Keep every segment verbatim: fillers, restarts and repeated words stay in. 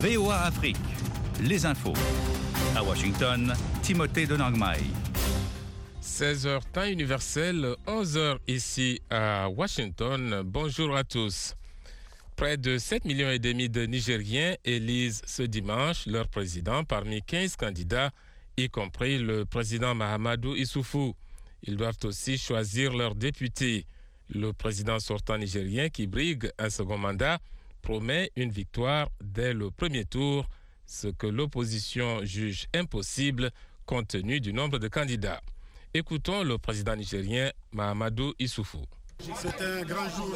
V O A Afrique, les infos. À Washington, Timothée Donangmai. seize heures temps universel, onze heures ici à Washington. Bonjour à tous. Près de sept millions et demi de Nigériens élisent ce dimanche leur président parmi quinze candidats, y compris le président Mahamadou Issoufou. Ils doivent aussi choisir leurs députés. Le président sortant nigérien qui brigue un second mandat promet une victoire dès le premier tour, ce que l'opposition juge impossible compte tenu du nombre de candidats. Écoutons le président nigérien Mahamadou Issoufou. C'est un grand jour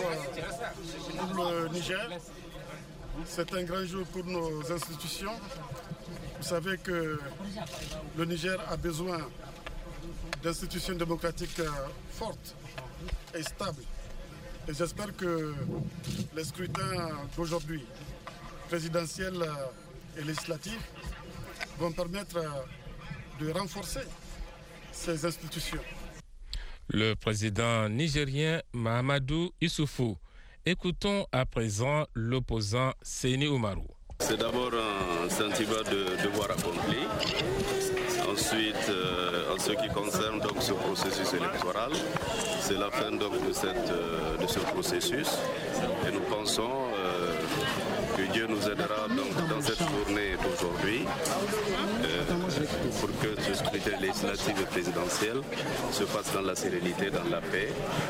pour le Niger, c'est un grand jour pour nos institutions. Vous savez que le Niger a besoin d'institutions démocratiques fortes et stables. Et j'espère que les scrutins d'aujourd'hui, présidentiels et législatifs, vont permettre de renforcer ces institutions. Le président nigérien Mahamadou Issoufou. Écoutons à présent l'opposant Seyni Oumarou. C'est d'abord un sentiment de devoir accompli. Ensuite, euh, en ce qui concerne donc ce processus électoral, c'est la fin donc de, cette, euh, de ce processus. Et nous pensons euh, que Dieu nous aidera donc dans cette journée d'aujourd'hui euh, pour que ce scrutin législatif et présidentiel se fasse dans la sérénité, dans la paix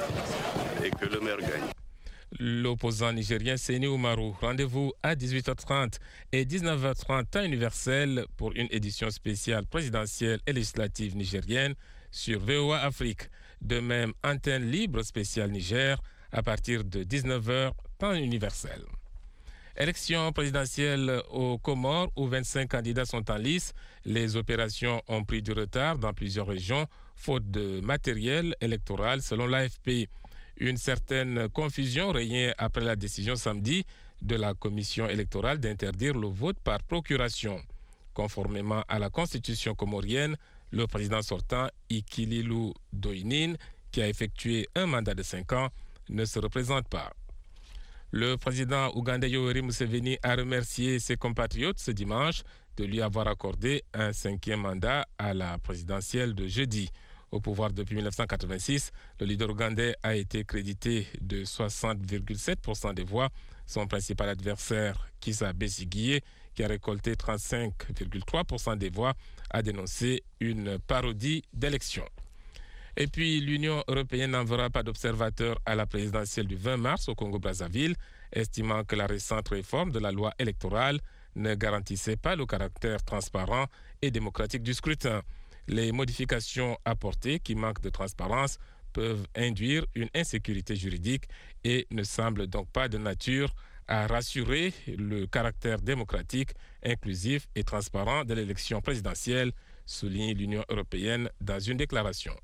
et que le maire gagne. L'opposant nigérien Seyni Oumarou. Rendez-vous à dix-huit heures trente et dix-neuf heures trente temps universel pour une édition spéciale présidentielle et législative nigérienne sur V O A Afrique. De même, antenne libre spéciale Niger à partir de dix-neuf heures temps universel. Élection présidentielle aux Comores où vingt-cinq candidats sont en lice. Les opérations ont pris du retard dans plusieurs régions faute de matériel électoral selon l'A F P. Une certaine confusion régnait après la décision samedi de la commission électorale d'interdire le vote par procuration. Conformément à la constitution comorienne, le président sortant, Ikililou Doinin, qui a effectué un mandat de cinq ans, ne se représente pas. Le président ougandais Yoweri Museveni a remercié ses compatriotes ce dimanche de lui avoir accordé un cinquième mandat à la présidentielle de jeudi. Au pouvoir depuis mille neuf cent quatre-vingt-six, le leader ougandais a été crédité de soixante virgule sept pour cent des voix. Son principal adversaire, Kizza Besigye, qui a récolté trente-cinq virgule trois pour cent des voix, a dénoncé une parodie d'élection. Et puis, l'Union européenne n'enverra pas d'observateurs à la présidentielle du vingt mars au Congo-Brazzaville, estimant que la récente réforme de la loi électorale ne garantissait pas le caractère transparent et démocratique du scrutin. Les modifications apportées qui manquent de transparence peuvent induire une insécurité juridique et ne semblent donc pas de nature à rassurer le caractère démocratique, inclusif et transparent de l'élection présidentielle, souligne l'Union européenne dans une déclaration.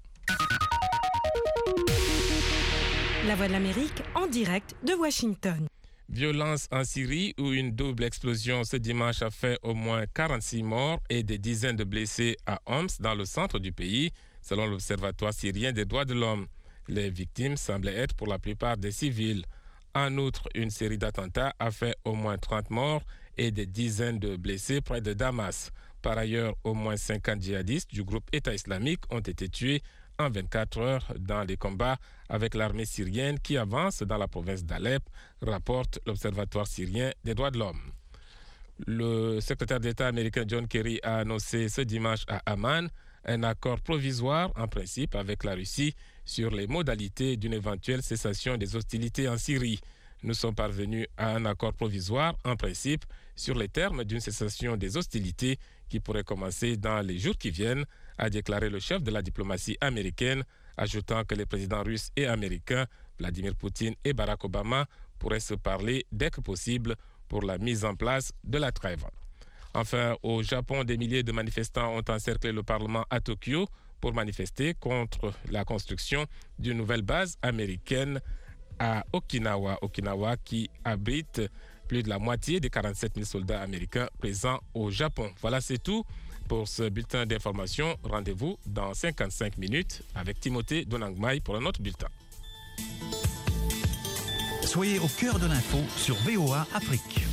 La Voix de l'Amérique en direct de Washington. Violence en Syrie où une double explosion ce dimanche a fait au moins quarante-six morts et des dizaines de blessés à Homs dans le centre du pays, selon l'Observatoire syrien des droits de l'homme. Les victimes semblaient être pour la plupart des civils. En outre, une série d'attentats a fait au moins trente morts et des dizaines de blessés près de Damas. Par ailleurs, au moins cinquante djihadistes du groupe État islamique ont été tués en vingt-quatre heures dans les combats avec l'armée syrienne qui avance dans la province d'Alep, rapporte l'Observatoire syrien des droits de l'homme. Le secrétaire d'État américain John Kerry a annoncé ce dimanche à Amman un accord provisoire en principe avec la Russie sur les modalités d'une éventuelle cessation des hostilités en Syrie. Nous sommes parvenus à un accord provisoire en principe sur les termes d'une cessation des hostilités qui pourrait commencer dans les jours qui viennent, a déclaré le chef de la diplomatie américaine, ajoutant que les présidents russes et américains, Vladimir Poutine et Barack Obama, pourraient se parler dès que possible pour la mise en place de la trêve. Enfin, au Japon, des milliers de manifestants ont encerclé le Parlement à Tokyo pour manifester contre la construction d'une nouvelle base américaine à Okinawa, Okinawa qui abrite plus de la moitié des quarante-sept mille soldats américains présents au Japon. Voilà, c'est tout pour ce bulletin d'information. Rendez-vous dans cinquante-cinq minutes avec Timothée Donangmai pour un autre bulletin. Soyez au cœur de l'info sur V O A Afrique.